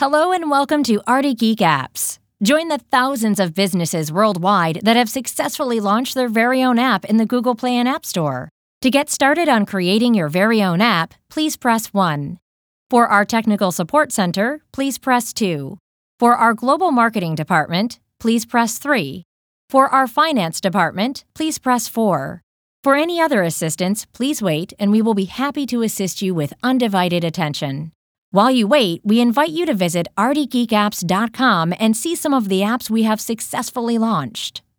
Hello and welcome to Artie Geek Apps. Join the thousands of businesses worldwide that have successfully launched their very own app in the Google Play and App Store. To get started on creating your very own app, please press 1. For our Technical Support Center, please press 2. For our Global Marketing Department, please press 3. For our Finance Department, please press 4. For any other assistance, please wait and we will be happy to assist you with undivided attention. While you wait, we invite you to visit artiegeekapps.com and see some of the apps we have successfully launched.